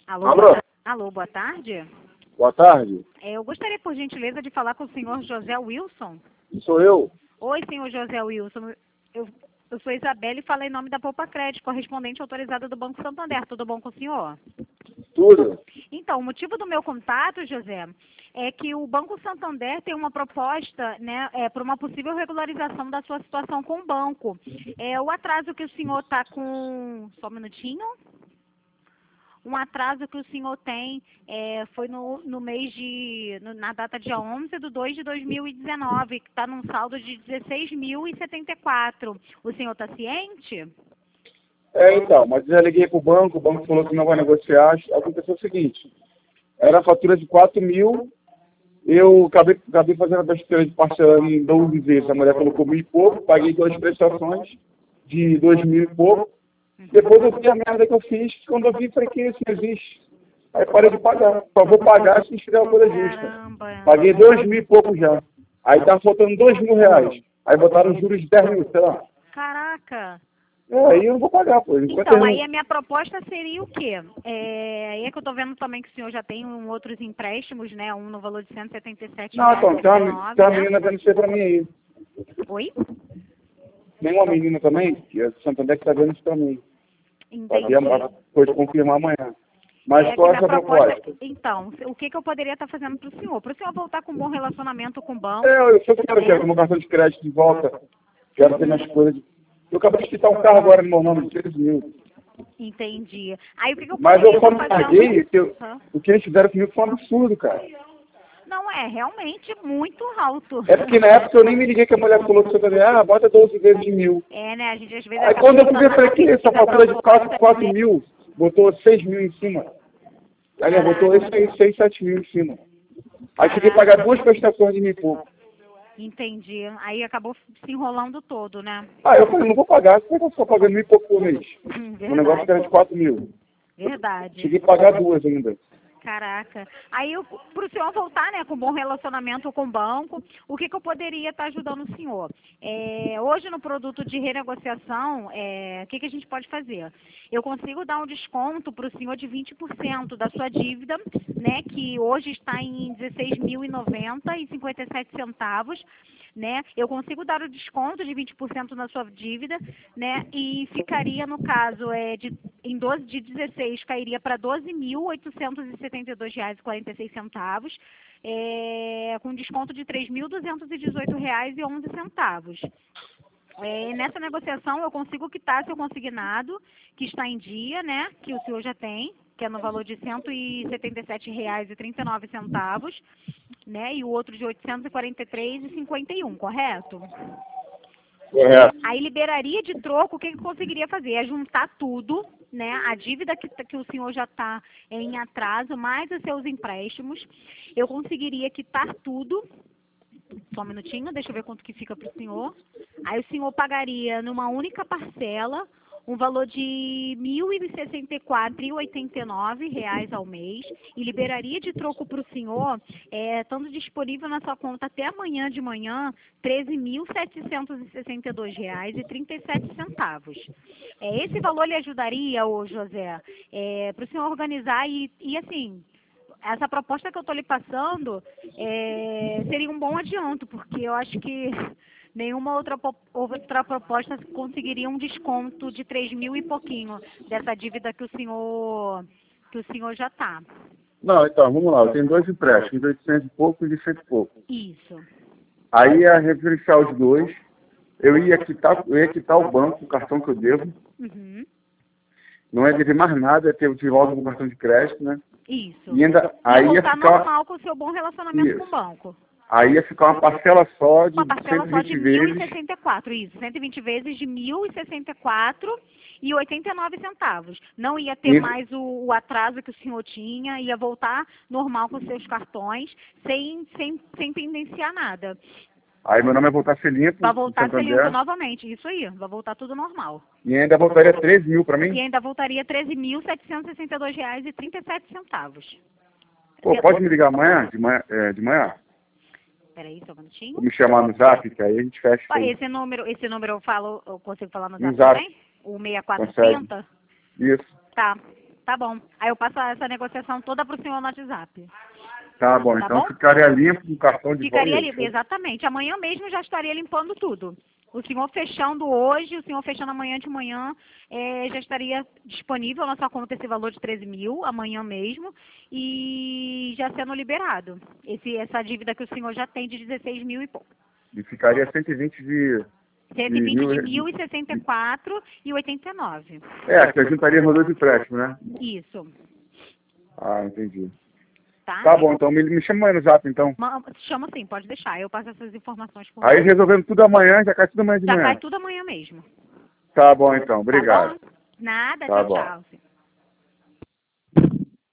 Alô? Alô? Alô, boa tarde. Boa tarde. Eu gostaria, por gentileza, de falar com o senhor José Wilson. Sou eu. Oi, senhor José Wilson. Eu sou Isabelle e falei em nome da Poupa Crédito, correspondente autorizada do Banco Santander. Tudo bom com o senhor? Tudo. Então, o motivo do meu contato, José, é que o Banco Santander tem uma proposta, né, para uma possível regularização da sua situação com o banco. O atraso que o senhor está com... Só um minutinho. Um atraso que o senhor tem foi no mês na data dia 11/2/2019, que está num saldo de 16.074. O senhor está ciente? Então, mas eu já liguei pro banco, o banco falou que não vai negociar. Aconteceu o seguinte, era a fatura de 4.000, eu acabei fazendo a besteira de parcelando em 12 vezes. A mulher colocou 1.000 e pouco, paguei 2 prestações de 2.000 e pouco. Depois eu vi a merda que eu fiz, quando eu vi, falei que isso não existe. Aí parei de pagar. Só vou pagar se fizer uma coisa justa. Caramba. Paguei 2.000 e pouco já. Aí tá faltando 2.000 reais. Aí botaram juros de 10.000, sei lá. Caraca. Aí eu não vou pagar, pô. Então, aí a minha proposta seria o quê? Aí é que eu tô vendo também que o senhor já tem outros empréstimos, né? Um no valor de 177 Não, então, tem uma né? menina vendo isso aí pra mim aí. Oi? Tem uma menina também, que é do Santander, que tá vendo isso pra mim. Entendi. Pode confirmar amanhã. Mas que qual é minha essa proposta? Então, o que eu poderia estar fazendo para o senhor? Para o senhor voltar com um bom relacionamento com o banco. Eu só quero meu cartão de crédito de volta. Quero ter minhas coisas. Eu acabei de quitar um carro agora no meu nome de 13.000. Entendi. Aí o que eu Mas poderia eu só estar não fazendo? paguei, o que eles fizeram comigo foi um absurdo, cara. Não, é realmente muito alto. É porque na época eu nem me liguei que a mulher falou que você também, bota 12 vezes de 1.000. Né, a gente às vezes Aí acaba quando eu fui ver, botando falei, que na essa pesquisa fatura de proposta, 4.000, botou 6.000 em cima. Aí ela botou isso aí, 6, 7.000 em cima. Aí tive que pagar 2 prestações de 1.000 e pouco. Entendi. Aí acabou se enrolando todo, né? Eu falei, não vou pagar, como é que eu só pagando 1.000 e pouco por mês? O negócio Verdade. era de 4.000. Verdade. Cheguei a pagar 2 ainda. Caraca. Aí, para o senhor voltar, né, com um bom relacionamento com o banco, o que eu poderia estar ajudando o senhor? Hoje, no produto de renegociação, o que a gente pode fazer? Eu consigo dar um desconto para o senhor de 20% da sua dívida, né, que hoje está em 16.090,57 centavos, né? Eu consigo dar o desconto de 20% na sua dívida, né? E ficaria, no caso, em 12 de 16, cairia para R$ 12.872,46, com desconto de R$ 3.218,11. Nessa negociação eu consigo quitar seu consignado, que está em dia, né? Que o senhor já tem, que é no valor de R$ 177,39, né? E o outro de R$ 843,51, correto? Correto. Aí liberaria de troco, o que eu conseguiria fazer? É juntar tudo, né? A dívida que o senhor já está em atraso, mais os seus empréstimos. Eu conseguiria quitar tudo. Só um minutinho, deixa eu ver quanto que fica para o senhor. Aí o senhor pagaria numa única parcela um valor de R$ 1.064,89 ao mês e liberaria de troco para o senhor, estando disponível na sua conta até amanhã de manhã, R$ 13.762,37. Esse valor lhe ajudaria, ô José, para o senhor organizar e assim... Essa proposta que eu estou lhe passando seria um bom adianto, porque eu acho que nenhuma outra proposta conseguiria um desconto de 3.000 e pouquinho dessa dívida que o senhor já está. Não, então, vamos lá. Eu tenho 2 empréstimos, de 800 e pouco e de 100 e pouco. Isso. Aí ia referenciar os dois. Eu ia quitar o banco, o cartão que eu devo. Uhum. Não ia dever mais nada, ia ter de volta com o cartão de crédito, né? Isso. E ainda, aí ia voltar ficar... normal com o seu bom relacionamento com o banco. Aí ia ficar uma parcela só de Uma parcela só de 120 vezes. 1.064, isso. 120 vezes de 1.064,89 centavos. Não ia ter Isso. mais o atraso que o senhor tinha, ia voltar normal com os seus cartões, sem pendenciar nada. Aí meu nome vai voltar a ser limpo. Vai voltar a ser limpo novamente, isso aí. Vai voltar tudo normal. E ainda voltaria 13.000 para mim? E ainda voltaria R$ 13.762,37. Pô, pode me ligar amanhã? De manhã? Peraí, só um minutinho. Vou me chamar no zap, que aí a gente fecha. Esse número eu consigo falar no No zap zap. também? O 6430? Isso. Tá Tá bom. Aí eu passo essa negociação toda pro senhor no WhatsApp. Tá bom, Tá então bom? ficaria limpo com o cartão de Ficaria volta. limpo, exatamente. Amanhã mesmo já estaria limpando tudo. O senhor fechando hoje, o senhor fechando amanhã de manhã, já estaria disponível na sua conta esse valor de 13 mil, amanhã mesmo, e já sendo liberado. Essa dívida que o senhor já tem de 16 mil e pouco. E ficaria 120 de 120 mil. de 1.064,89. É, que a juntaria rodou de empréstimo, né? Isso. Ah, entendi. Tá? Tá bom, então me chama aí no zap, então. Chama sim, pode deixar. Eu passo essas informações por Aí lá. resolvendo tudo amanhã, já cai tudo amanhã de Já manhã. cai tudo amanhã mesmo. Tá bom, então. Tá Obrigado. bom? Nada, Tá tchau, bom. tchau.